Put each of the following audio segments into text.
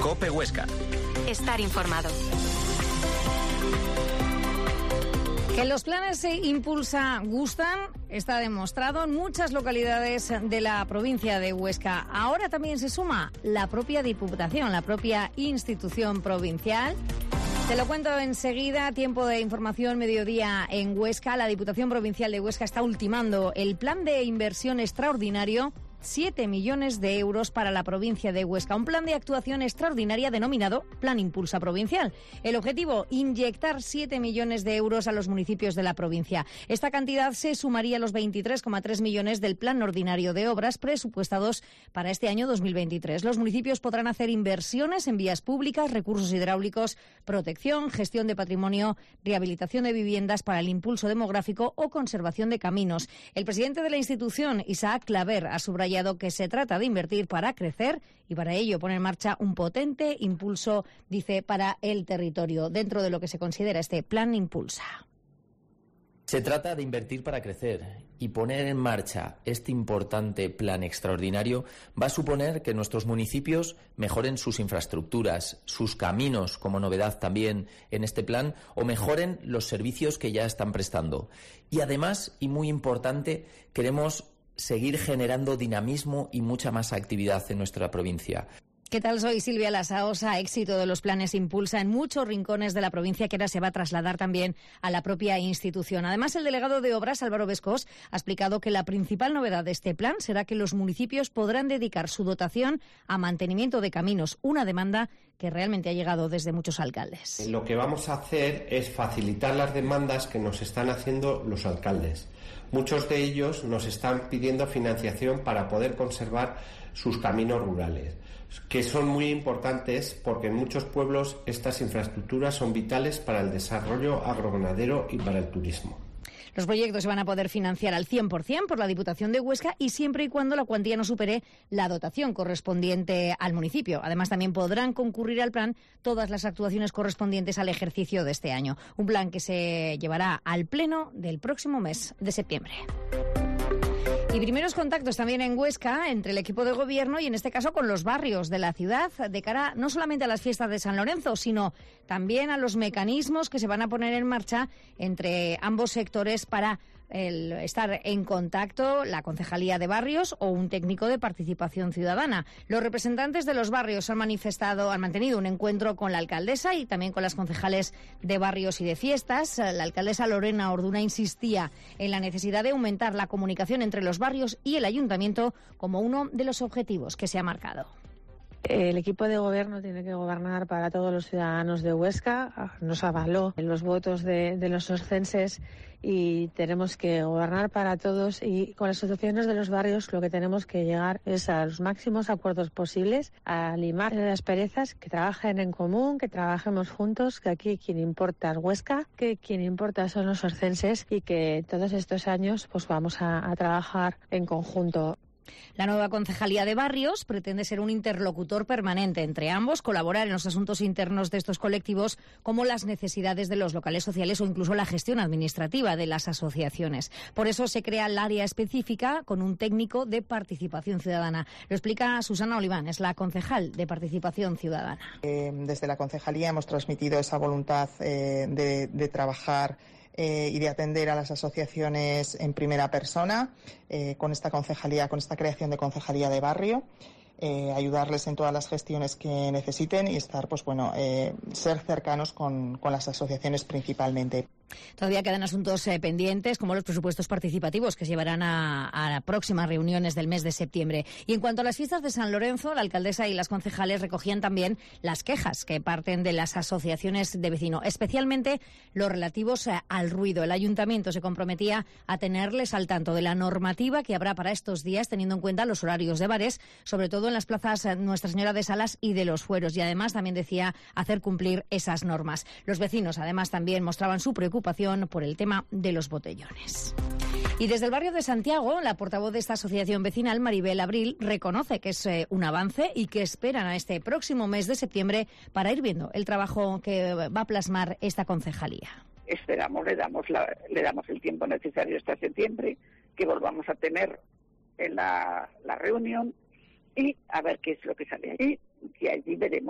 COPE Huesca. Estar informado. Que los planes Impulsa gustan está demostrado en muchas localidades de la provincia de Huesca. Ahora también se suma la propia Diputación, la propia institución provincial. Te lo cuento enseguida, tiempo de información, mediodía en Huesca. La Diputación Provincial de Huesca está ultimando el plan de inversión extraordinario, 7 millones de euros para la provincia de Huesca. Un plan de actuación extraordinaria denominado Plan Impulsa Provincial. El objetivo, inyectar 7 millones de euros a los municipios de la provincia. Esta cantidad se sumaría a los 23,3 millones del Plan Ordinario de Obras presupuestados para este año 2023. Los municipios podrán hacer inversiones en vías públicas, recursos hidráulicos, protección, gestión de patrimonio, rehabilitación de viviendas para el impulso demográfico o conservación de caminos. El presidente de la institución, Isaac Claver, ha subrayado que se trata de invertir para crecer y para ello poner en marcha un potente impulso, dice, para el territorio, dentro de lo que se considera este Plan Impulsa. Se trata de invertir para crecer y poner en marcha este importante plan extraordinario va a suponer que nuestros municipios mejoren sus infraestructuras, sus caminos, como novedad también en este plan, o mejoren los servicios que ya están prestando. Y además, y muy importante, queremos seguir generando dinamismo y mucha más actividad en nuestra provincia. ¿Qué tal? Soy Silvia Lasaosa. Éxito de los planes Impulsa en muchos rincones de la provincia, que ahora se va a trasladar también a la propia institución. Además, el delegado de Obras, Álvaro Bescós, ha explicado que la principal novedad de este plan será que los municipios podrán dedicar su dotación a mantenimiento de caminos, una demanda que realmente ha llegado desde muchos alcaldes. Lo que vamos a hacer es facilitar las demandas que nos están haciendo los alcaldes. Muchos de ellos nos están pidiendo financiación para poder conservar sus caminos rurales, que son muy importantes porque en muchos pueblos estas infraestructuras son vitales para el desarrollo agroganadero y para el turismo. Los proyectos se van a poder financiar al 100% por la Diputación de Huesca y siempre y cuando la cuantía no supere la dotación correspondiente al municipio. Además, también podrán concurrir al plan todas las actuaciones correspondientes al ejercicio de este año. Un plan que se llevará al pleno del próximo mes de septiembre. Y primeros contactos también en Huesca entre el equipo de gobierno y en este caso con los barrios de la ciudad de cara no solamente a las fiestas de San Lorenzo, sino también a los mecanismos que se van a poner en marcha entre ambos sectores para estar en contacto, la Concejalía de Barrios o un técnico de participación ciudadana. Los representantes de los barrios han mantenido un encuentro con la alcaldesa y también con las concejales de barrios y de fiestas. La alcaldesa Lorena Orduna insistía en la necesidad de aumentar la comunicación entre los barrios y el ayuntamiento como uno de los objetivos que se ha marcado. El equipo de gobierno tiene que gobernar para todos los ciudadanos de Huesca. Nos avaló en los votos de los oscenses y tenemos que gobernar para todos, y con las asociaciones de los barrios lo que tenemos que llegar es a los máximos acuerdos posibles, a limar las perezas, que trabajen en común, que trabajemos juntos, que aquí quien importa es Huesca, que quien importa son los oscenses y que todos estos años pues vamos a trabajar en conjunto. La nueva Concejalía de Barrios pretende ser un interlocutor permanente entre ambos, colaborar en los asuntos internos de estos colectivos, como las necesidades de los locales sociales o incluso la gestión administrativa de las asociaciones. Por eso se crea el área específica con un técnico de participación ciudadana. Lo explica Susana Oliván, es la concejal de participación ciudadana. Desde la Concejalía hemos transmitido esa voluntad de trabajar y de atender a las asociaciones en primera persona con esta concejalía, con esta creación de concejalía de barrio, ayudarles en todas las gestiones que necesiten y estar, ser cercanos con las asociaciones principalmente. Todavía quedan asuntos pendientes, como los presupuestos participativos que se llevarán a próximas reuniones del mes de septiembre. Y en cuanto a las fiestas de San Lorenzo, la alcaldesa y las concejales recogían también las quejas que parten de las asociaciones de vecinos, especialmente los relativos al ruido. El ayuntamiento se comprometía a tenerles al tanto de la normativa que habrá para estos días, teniendo en cuenta los horarios de bares, sobre todo en las plazas Nuestra Señora de Salas y de los Fueros. Y además también decía hacer cumplir esas normas. Los vecinos además también mostraban su preocupación por el tema de los botellones. Y desde el barrio de Santiago, la portavoz de esta asociación vecinal, Maribel Abril, reconoce que es un avance y que esperan a este próximo mes de septiembre para ir viendo el trabajo que va a plasmar esta concejalía. Esperamos, le damos el tiempo necesario hasta septiembre, que volvamos a tener en la reunión y a ver qué es lo que sale allí, y allí veremos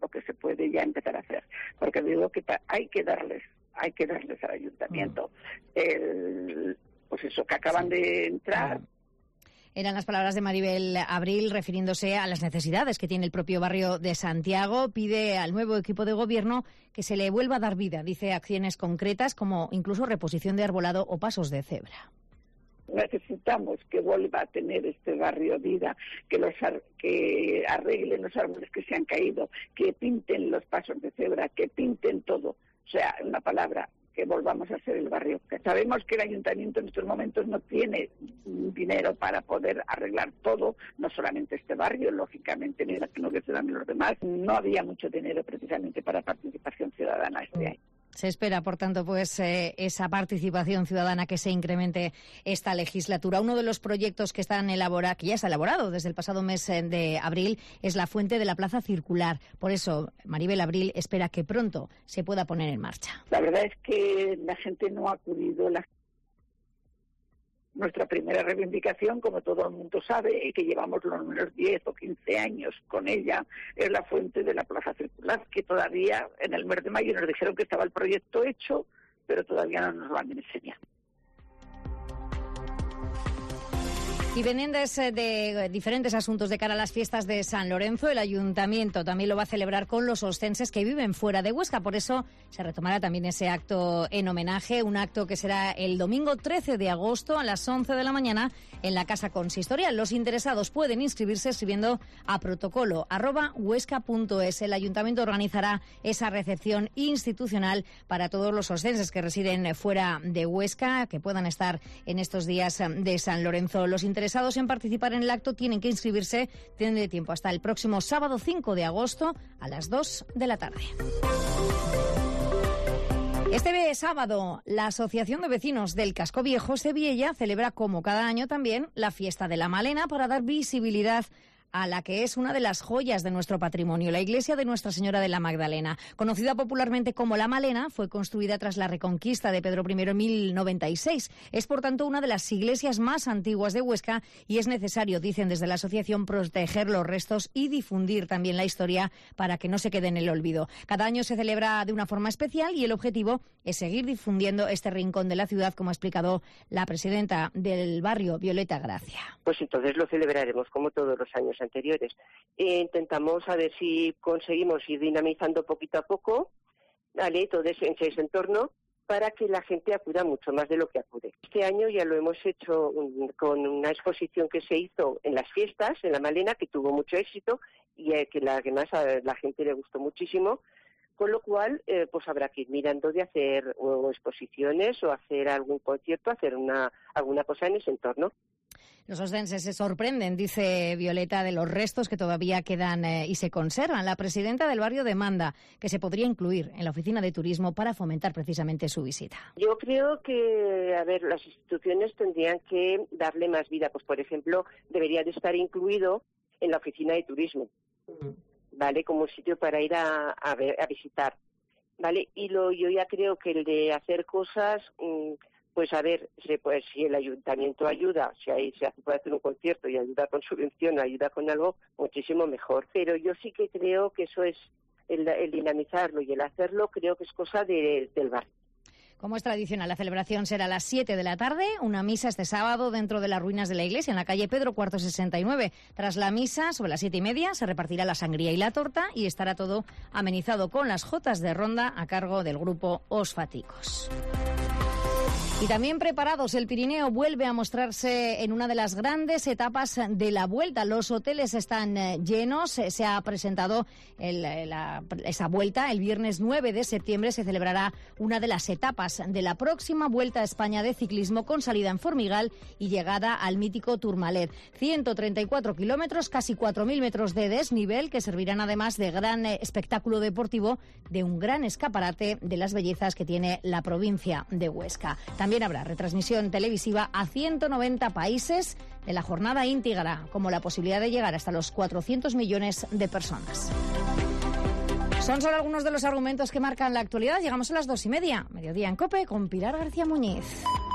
o que se puede ya empezar a hacer, porque digo que hay que darles al ayuntamiento pues eso, que acaban de entrar. Eran las palabras de Maribel Abril refiriéndose a las necesidades que tiene el propio barrio de Santiago. Pide al nuevo equipo de gobierno que se le vuelva a dar vida. Dice acciones concretas como incluso reposición de arbolado o pasos de cebra. Necesitamos que vuelva a tener este barrio vida, que arreglen los árboles que se han caído, que pinten los pasos de cebra, que pinten todo. O sea, en una palabra, que volvamos a ser el barrio. Sabemos que el ayuntamiento en estos momentos no tiene dinero para poder arreglar todo, no solamente este barrio, lógicamente, ni lo que se dan los demás. No había mucho dinero precisamente para participación ciudadana este año. Se espera, por tanto, pues esa participación ciudadana que se incremente esta legislatura. Uno de los proyectos que que ya se ha elaborado desde el pasado mes de abril es la fuente de la Plaza Circular. Por eso, Maribel Abril espera que pronto se pueda poner en marcha. La verdad es que la gente no ha acudido. Nuestra primera reivindicación, como todo el mundo sabe, y que llevamos los menos 10 o 15 años con ella, es la fuente de la Plaza Circular, que todavía en el mes de mayo nos dijeron que estaba el proyecto hecho, pero todavía no nos lo han enseñado. Y pendientes de diferentes asuntos de cara a las fiestas de San Lorenzo, el Ayuntamiento también lo va a celebrar con los ostenses que viven fuera de Huesca. Por eso se retomará también ese acto en homenaje, un acto que será el domingo 13 de agosto a las 11 de la mañana en la Casa Consistorial. Los interesados pueden inscribirse escribiendo a protocolo@huesca.es. El Ayuntamiento organizará esa recepción institucional para todos los ostenses que residen fuera de Huesca, que puedan estar en estos días de San Lorenzo. Los interesados en participar en el acto tienen que inscribirse, tienen de tiempo hasta el próximo sábado 5 de agosto a las 2 de la tarde. Este sábado, la Asociación de Vecinos del Casco Viejo Sevilla celebra, como cada año también, la Fiesta de la Malena para dar visibilidad a la que es una de las joyas de nuestro patrimonio, la iglesia de Nuestra Señora de la Magdalena. Conocida popularmente como La Malena, fue construida tras la reconquista de Pedro I en 1096. Es, por tanto, una de las iglesias más antiguas de Huesca y es necesario, dicen desde la asociación, proteger los restos y difundir también la historia para que no se quede en el olvido. Cada año se celebra de una forma especial y el objetivo es seguir difundiendo este rincón de la ciudad, como ha explicado la presidenta del barrio, Violeta Gracia. Pues entonces lo celebraremos como todos los años anteriores. Intentamos a ver si conseguimos ir dinamizando poquito a poco, ¿vale?, todo ese entorno para que la gente acuda mucho más de lo que acude. Este año ya lo hemos hecho con una exposición que se hizo en las fiestas, en La Malena, que tuvo mucho éxito y que además a la gente le gustó muchísimo, con lo cual pues habrá que ir mirando de hacer exposiciones o hacer algún concierto, hacer alguna cosa en ese entorno. Los ostenses se sorprenden, dice Violeta, de los restos que todavía quedan y se conservan. La presidenta del barrio demanda que se podría incluir en la oficina de turismo para fomentar precisamente su visita. Yo creo que, las instituciones tendrían que darle más vida. Pues, por ejemplo, debería de estar incluido en la oficina de turismo, ¿vale?, como un sitio para ir a visitar, ¿vale? Y yo ya creo que el de hacer cosas... Pues si el ayuntamiento ayuda, si ahí se puede hacer un concierto y ayuda con subvención, ayuda con algo, muchísimo mejor. Pero yo sí que creo que eso es, el dinamizarlo y el hacerlo, creo que es cosa del barrio. Como es tradicional, la celebración será a las 7 de la tarde, una misa este sábado dentro de las ruinas de la iglesia, en la calle Pedro IV 69. Tras la misa, sobre las 7:30, se repartirá la sangría y la torta y estará todo amenizado con las jotas de ronda a cargo del grupo Os Faticos. Y también preparados, el Pirineo vuelve a mostrarse en una de las grandes etapas de la Vuelta. Los hoteles están llenos. Se ha presentado esa Vuelta. El viernes 9 de septiembre se celebrará una de las etapas de la próxima Vuelta a España de ciclismo con salida en Formigal y llegada al mítico Tourmalet. 134 kilómetros, casi 4.000 metros de desnivel que servirán además de gran espectáculo deportivo, de un gran escaparate de las bellezas que tiene la provincia de Huesca. También habrá retransmisión televisiva a 190 países de la jornada íntegra, como la posibilidad de llegar hasta los 400 millones de personas. Son solo algunos de los argumentos que marcan la actualidad. Llegamos a las 2:30. Mediodía en COPE con Pilar García Muñiz.